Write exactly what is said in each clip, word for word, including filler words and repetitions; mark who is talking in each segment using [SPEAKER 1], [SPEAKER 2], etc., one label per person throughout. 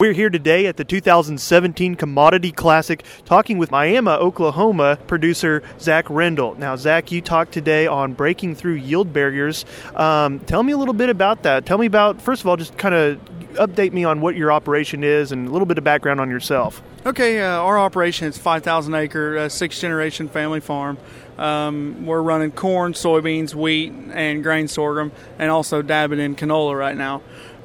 [SPEAKER 1] We're here today at the two thousand seventeen Commodity Classic talking with Miami, Oklahoma producer Zach Rendell. Now, Zach, you talked today on breaking through yield barriers. Um, tell me a little bit about that. Tell me about, first of all, just kind of update me on what your operation is and a little bit of background on yourself.
[SPEAKER 2] Okay, uh, our operation is five thousand acre, uh, sixth generation family farm. Um, we're running corn, soybeans, wheat, and grain sorghum, and also dabbing in canola right now.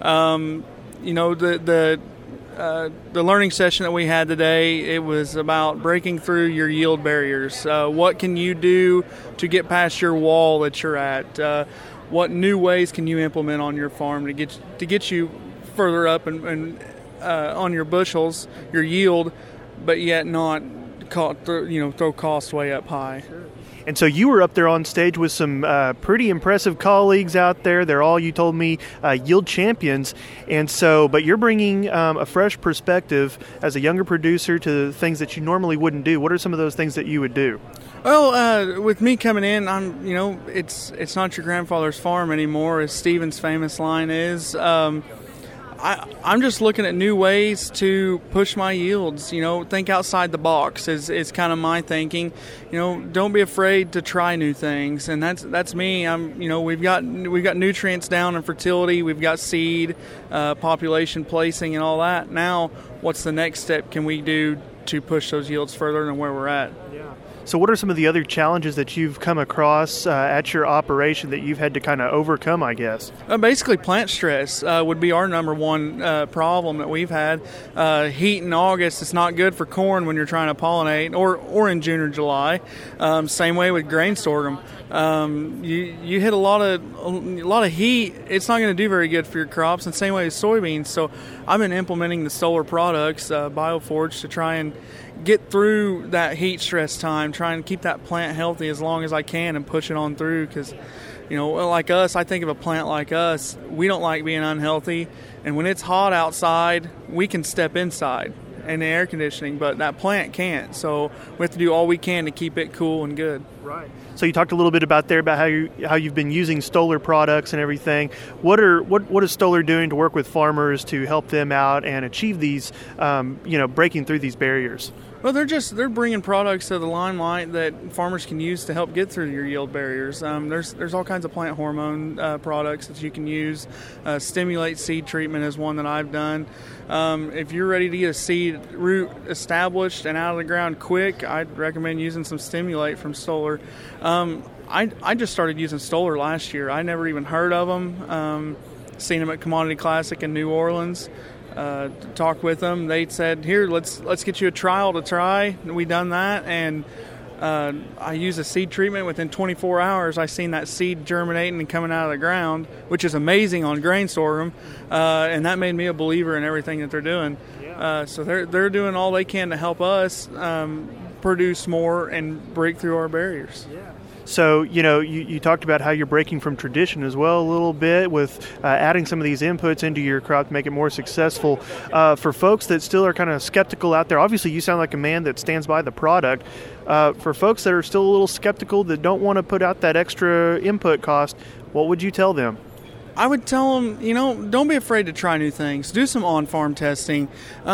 [SPEAKER 2] Um, you know, the the uh, the learning session that we had today, it was about breaking through your yield barriers. Uh, what can you do to get past your wall that you're at? Uh, what new ways can you implement on your farm to get to get you further up and, and uh, on your bushels, your yield, but yet not co- th- you know throw costs way up high.
[SPEAKER 1] Sure. And so you were up there on stage with some uh, pretty impressive colleagues out there. They're all, you told me, uh, yield champions. And so, but you're bringing um, a fresh perspective as a younger producer to things that you normally wouldn't do. What are some of those things that you would do?
[SPEAKER 2] Well, uh, with me coming in, I'm, you know, it's it's not your grandfather's farm anymore, as Stephen's famous line is. Um, I, I'm just looking at new ways to push my yields. You know, think outside the box is, is kind of my thinking. You know, don't be afraid to try new things, and that's that's me. I'm, you know, we've got we've got nutrients down in fertility, we've got seed, uh, population placing, and all that. Now, what's the next step can we do to push those yields further than where we're at?
[SPEAKER 1] Yeah. So what are some of the other challenges that you've come across uh, at your operation that you've had to kind of overcome, I guess?
[SPEAKER 2] Uh, basically, plant stress uh, would be our number one uh, problem that we've had. Uh, heat in August is not good for corn when you're trying to pollinate, or, or in June or July. Um, same way with grain sorghum. Um, you you hit a lot of a lot of heat, it's not going to do very good for your crops. And same way with soybeans. So I've been implementing the solar products, uh, BioForge, to try and get through that heat stress time, try and keep that plant healthy as long as I can and push it on through. Because, you know, like us, I think of a plant like us, we don't like being unhealthy. And when it's hot outside, we can step inside in the air conditioning, but that plant can't. So we have to do all we can to keep it cool and good.
[SPEAKER 1] Right. So you talked a little bit about there about how you how you've been using Stoller products and everything. What are what what is Stoller doing to work with farmers to help them out and achieve these, um, you know, breaking through these barriers?
[SPEAKER 2] Well, they're just they're bringing products to the limelight that farmers can use to help get through your yield barriers. Um, there's there's all kinds of plant hormone uh, products that you can use. Uh, stimulate seed treatment is one that I've done. Um, if you're ready to get a seed root established and out of the ground quick, I'd recommend using some Stimulate from Stoller. Um, I I just started using Stoller last year. I never even heard of them. Um, seen them at Commodity Classic in New Orleans. Uh, talked with them. They said, "Here, let's let's get you a trial to try." And we done that, and uh, I used a seed treatment. Within twenty-four hours, I seen that seed germinating and coming out of the ground, which is amazing on grain sorghum, uh, and that made me a believer in everything that they're doing. Uh, so they're they're doing all they can to help us um, produce more and break through our barriers.
[SPEAKER 1] Yeah. So, you know, you, you talked about how you're breaking from tradition as well a little bit with uh, adding some of these inputs into your crop to make it more successful. Uh, for folks that still are kind of skeptical out there, obviously you sound like a man that stands by the product. Uh, for folks that are still a little skeptical, that don't want to put out that extra input cost, what would you tell them?
[SPEAKER 2] I would tell them, you know, don't be afraid to try new things. Do some on-farm testing.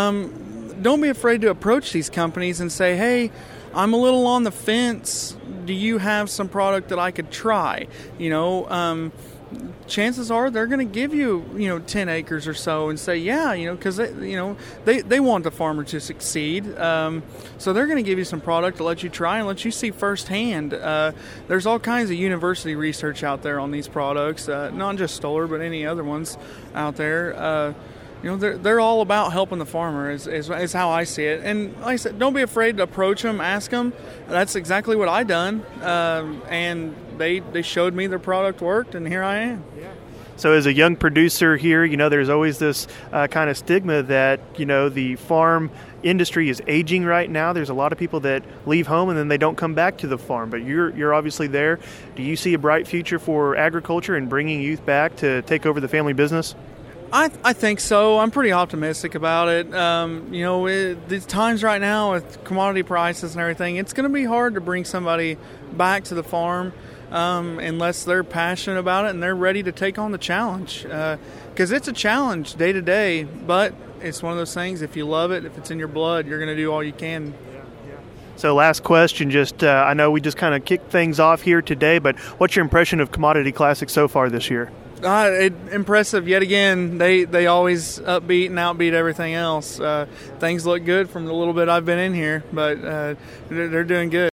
[SPEAKER 2] Um, don't be afraid to approach these companies and say, hey, I'm a little on the fence. Do you have some product that I could try? You know, um, chances are they're going to give you, you know, ten acres or so and say, yeah, you know, because, you know, they, they want the farmer to succeed. Um, so they're going to give you some product to let you try and let you see firsthand. Uh, there's all kinds of university research out there on these products, uh, not just Stoller, but any other ones out there. Uh, You know, they're, they're all about helping the farmer is, is, is how I see it. And like I said, don't be afraid to approach them, ask them. That's exactly what I done. Um, and they they showed me their product worked, and here I am.
[SPEAKER 1] Yeah. So as a young producer here, you know, there's always this uh, kind of stigma that, you know, the farm industry is aging right now. There's a lot of people that leave home and then they don't come back to the farm. But you're you're obviously there. Do you see a bright future for agriculture and bringing youth back to take over the family business?
[SPEAKER 2] I I think so. I'm pretty optimistic about it. Um, you know, it, these times right now with commodity prices and everything, it's going to be hard to bring somebody back to the farm um, unless they're passionate about it and they're ready to take on the challenge. Because uh, it's a challenge day to day, but it's one of those things. If you love it, if it's in your blood, you're going to do all you can.
[SPEAKER 1] So last question, just uh, I know we just kind of kicked things off here today, but what's your impression of Commodity Classic so far this year?
[SPEAKER 2] Uh, it, impressive yet again. They they always upbeat and outbeat everything else. Uh, things look good from the little bit I've been in here, but uh, they're, they're doing good.